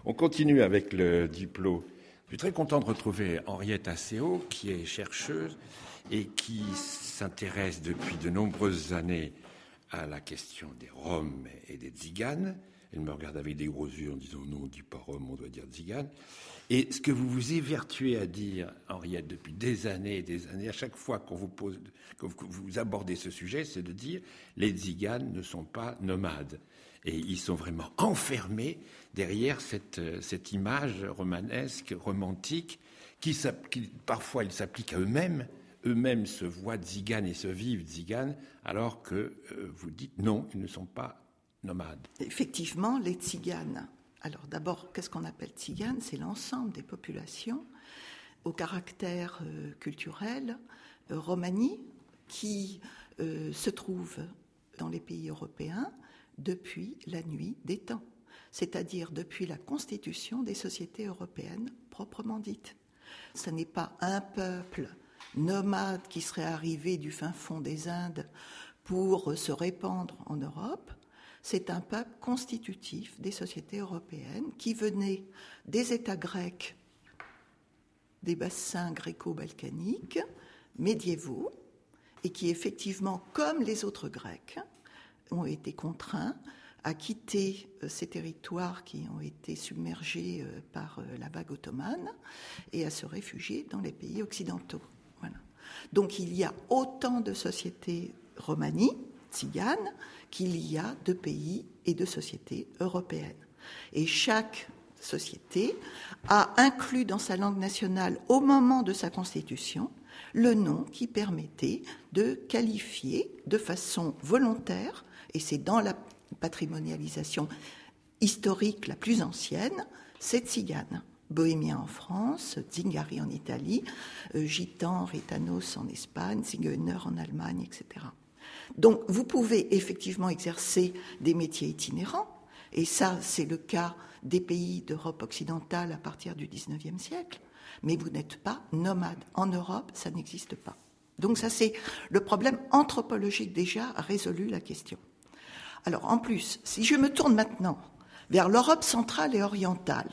On continue avec le diplôme. Je suis très content de retrouver Henriette Asseo, qui est chercheuse et qui s'intéresse depuis de nombreuses années à la question des Roms et des Tziganes. Elle me regarde avec des gros yeux en disant non, on ne dit pas Rome, on doit dire Tzigane. Et ce que vous vous évertuez à dire, Henriette, depuis des années, à chaque fois qu'on vous pose, que vous abordez ce sujet, c'est de dire les Tziganes ne sont pas nomades. Et ils sont vraiment enfermés derrière cette image romanesque, romantique, qui parfois ils s'appliquent à eux-mêmes. Eux-mêmes se voient tziganes et se vivent tziganes, alors que vous dites non, ils ne sont pas nomades. Effectivement, les tziganes. Alors d'abord, qu'est-ce qu'on appelle tziganes ? C'est l'ensemble des populations au caractère culturel romani qui se trouvent dans les pays européens depuis la nuit des temps, c'est-à-dire depuis la constitution des sociétés européennes proprement dites. Ce n'est pas un peuple nomade qui serait arrivé du fin fond des Indes pour se répandre en Europe. C'est un peuple constitutif des sociétés européennes qui venait des États grecs, des bassins gréco-balkaniques, médiévaux, et qui effectivement, comme les autres Grecs, ont été contraints à quitter ces territoires qui ont été submergés par la vague ottomane et à se réfugier dans les pays occidentaux. Voilà. Donc il y a autant de sociétés romanies, tziganes, qu'il y a de pays et de sociétés européennes. Et chaque société a inclus dans sa langue nationale, au moment de sa constitution, le nom qui permettait de qualifier de façon volontaire, et c'est dans la patrimonialisation historique la plus ancienne, c'est tzigane. Bohémien en France, Zingari en Italie, Gitan, Ritanos en Espagne, Zigeuner en Allemagne, etc. Donc vous pouvez effectivement exercer des métiers itinérants, et ça c'est le cas des pays d'Europe occidentale à partir du XIXe siècle, mais vous n'êtes pas nomade. En Europe, ça n'existe pas. Donc ça c'est le problème anthropologique déjà a résolu la question. Alors en plus, si je me tourne maintenant vers l'Europe centrale et orientale,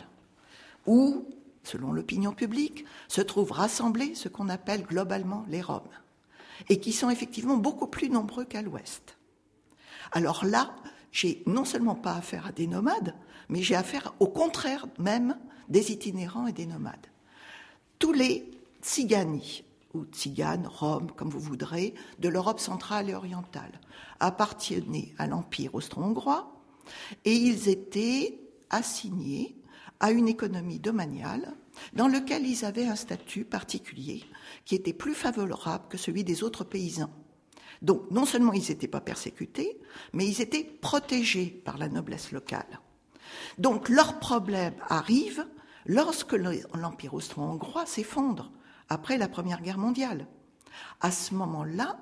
où, selon l'opinion publique, se trouvent rassemblés ce qu'on appelle globalement les Roms, et qui sont effectivement beaucoup plus nombreux qu'à l'ouest. Alors là, j'ai non seulement pas affaire à des nomades, mais j'ai affaire au contraire même des itinérants et des nomades. Tous les tsigani, ou tziganes, roms, comme vous voudrez, de l'Europe centrale et orientale, appartenaient à l'Empire austro-hongrois, et ils étaient assignés à une économie domaniale dans laquelle ils avaient un statut particulier qui était plus favorable que celui des autres paysans. Donc non seulement ils n'étaient pas persécutés, mais ils étaient protégés par la noblesse locale. Donc leur problème arrive lorsque l'Empire austro-hongrois s'effondre après la Première Guerre mondiale. À ce moment-là,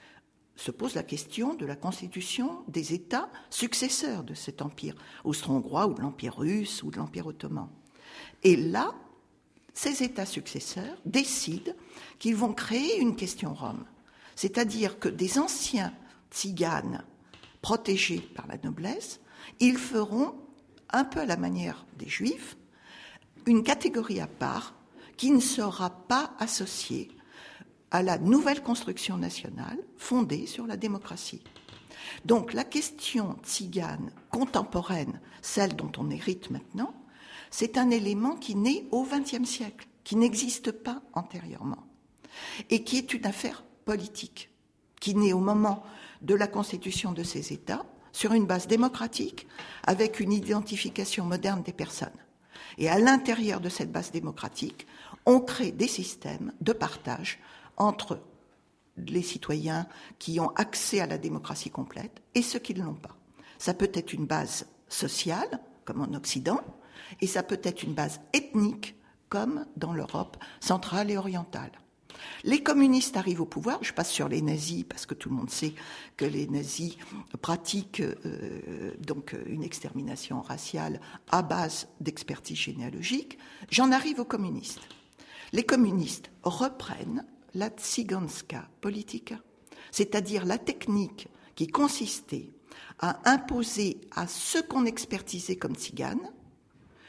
se pose la question de la constitution des États successeurs de cet empire austro-hongrois ou de l'empire russe ou de l'empire ottoman. Et là, ces États successeurs décident qu'ils vont créer une question rome, c'est-à-dire que des anciens tziganes protégés par la noblesse, ils feront, un peu à la manière des Juifs, une catégorie à part qui ne sera pas associée à la nouvelle construction nationale fondée sur la démocratie. Donc la question tzigane contemporaine, celle dont on hérite maintenant, c'est un élément qui naît au XXe siècle, qui n'existe pas antérieurement, et qui est une affaire politique, qui naît au moment de la constitution de ces États, sur une base démocratique, avec une identification moderne des personnes. Et à l'intérieur de cette base démocratique, on crée des systèmes de partage entre les citoyens qui ont accès à la démocratie complète et ceux qui ne l'ont pas. Ça peut être une base sociale, comme en Occident, et ça peut être une base ethnique, comme dans l'Europe centrale et orientale. Les communistes arrivent au pouvoir, je passe sur les nazis parce que tout le monde sait que les nazis pratiquent donc une extermination raciale à base d'expertise généalogique. J'en arrive aux communistes. Les communistes reprennent la tsiganska politika, c'est-à-dire la technique qui consistait à imposer à ceux qu'on expertisait comme tziganes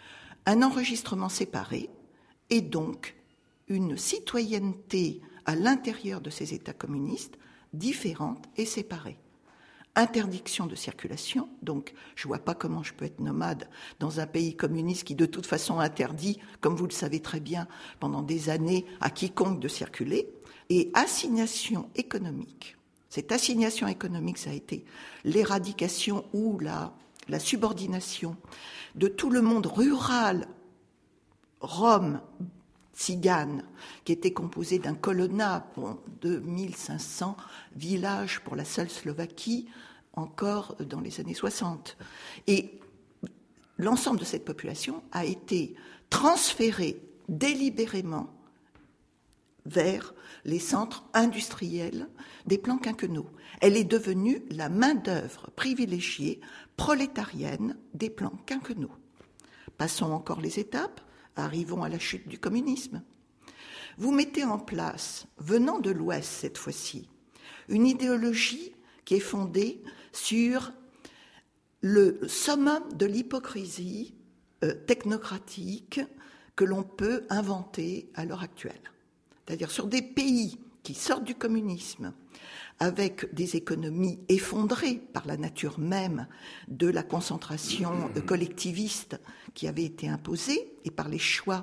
un enregistrement séparé et donc une citoyenneté à l'intérieur de ces États communistes différente et séparée. Interdiction de circulation, donc je ne vois pas comment je peux être nomade dans un pays communiste qui de toute façon interdit, comme vous le savez très bien, pendant des années à quiconque de circuler, et assignation économique. Cette assignation économique, ça a été l'éradication ou la subordination de tout le monde rural, rome, tzigane, qui était composé d'un colonna, 2500 villages pour la seule Slovaquie, encore dans les années 60. Et l'ensemble de cette population a été transférée délibérément vers les centres industriels des plans quinquennaux. Elle est devenue la main-d'œuvre privilégiée prolétarienne des plans quinquennaux. Passons encore les étapes, arrivons à la chute du communisme. Vous mettez en place, venant de l'Ouest cette fois-ci, une idéologie qui est fondée sur le summum de l'hypocrisie technocratique que l'on peut inventer à l'heure actuelle. C'est-à-dire sur des pays qui sortent du communisme avec des économies effondrées par la nature même de la concentration collectiviste qui avait été imposée et par les choix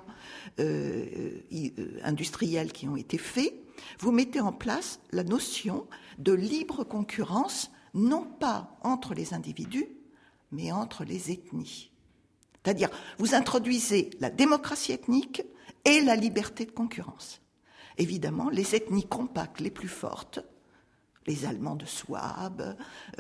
industriels qui ont été faits, vous mettez en place la notion de libre concurrence, non pas entre les individus, mais entre les ethnies. C'est-à-dire, vous introduisez la démocratie ethnique et la liberté de concurrence. Évidemment, les ethnies compactes les plus fortes, les Allemands de Souabe,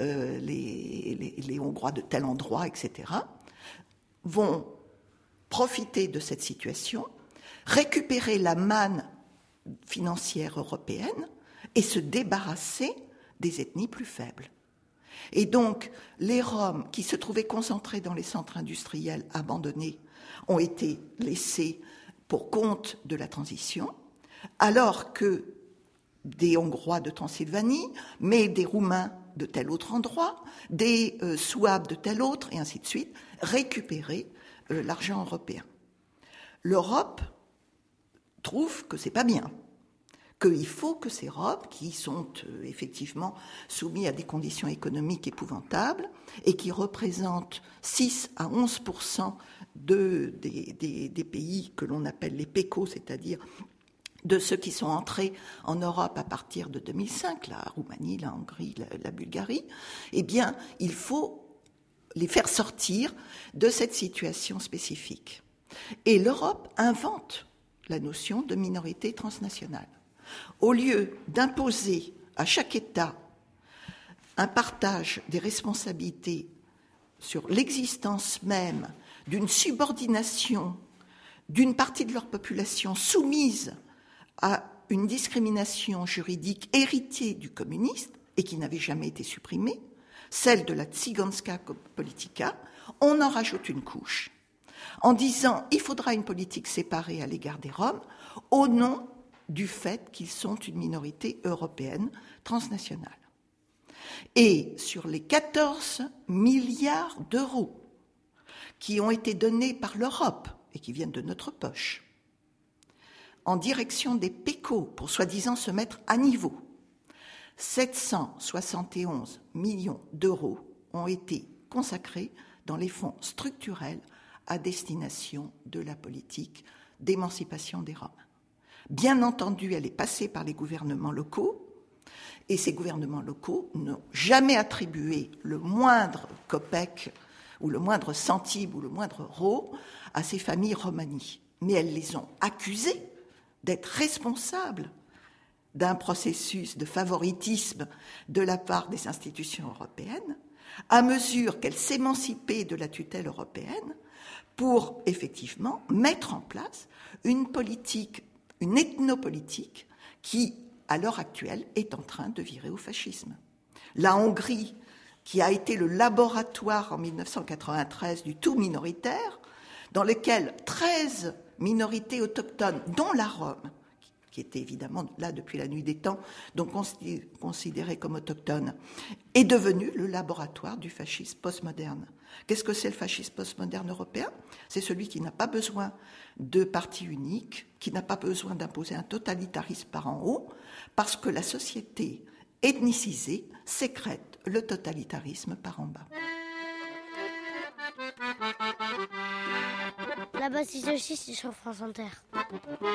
les Hongrois de tel endroit, etc., vont profiter de cette situation, récupérer la manne financière européenne et se débarrasser des ethnies plus faibles. Et donc, les Roms qui se trouvaient concentrés dans les centres industriels abandonnés ont été laissés pour compte de la transition, alors que des Hongrois de Transylvanie, mais des Roumains de tel autre endroit, des Souabes de tel autre, et ainsi de suite, récupéraient l'argent européen. L'Europe trouve que c'est pas bien, qu'il faut que ces Roms, qui sont effectivement soumis à des conditions économiques épouvantables et qui représentent 6 à 11% des pays que l'on appelle les PECO, c'est-à-dire de ceux qui sont entrés en Europe à partir de 2005, la Roumanie, la Hongrie, la Bulgarie, eh bien, il faut les faire sortir de cette situation spécifique. Et l'Europe invente la notion de minorité transnationale. Au lieu d'imposer à chaque État un partage des responsabilités sur l'existence même d'une subordination d'une partie de leur population soumise à une discrimination juridique héritée du communisme et qui n'avait jamais été supprimée, celle de la Tsiganska politika, on en rajoute une couche en disant il faudra une politique séparée à l'égard des Roms au nom du fait qu'ils sont une minorité européenne transnationale. Et sur les 14 milliards d'euros qui ont été donnés par l'Europe et qui viennent de notre poche, en direction des PECO pour soi-disant se mettre à niveau, 771 millions d'euros ont été consacrés dans les fonds structurels à destination de la politique d'émancipation des Roms. Bien entendu, elle est passée par les gouvernements locaux, et ces gouvernements locaux n'ont jamais attribué le moindre kopek ou le moindre centime ou le moindre euro à ces familles romanies. Mais elles les ont accusées d'être responsables d'un processus de favoritisme de la part des institutions européennes, à mesure qu'elles s'émancipaient de la tutelle européenne, pour effectivement mettre en place une politique, une ethnopolitique qui, à l'heure actuelle, est en train de virer au fascisme. La Hongrie, qui a été le laboratoire en 1993 du tout minoritaire, dans lequel 13 minorités autochtones, dont la Rome, qui était évidemment là depuis la nuit des temps, donc considéré comme autochtone, est devenu le laboratoire du fascisme postmoderne. Qu'est-ce que c'est le fascisme postmoderne européen ? C'est celui qui n'a pas besoin de parti unique, qui n'a pas besoin d'imposer un totalitarisme par en haut, parce que la société ethnicisée sécrète le totalitarisme par en bas. La Bastille de 6 sur France Inter.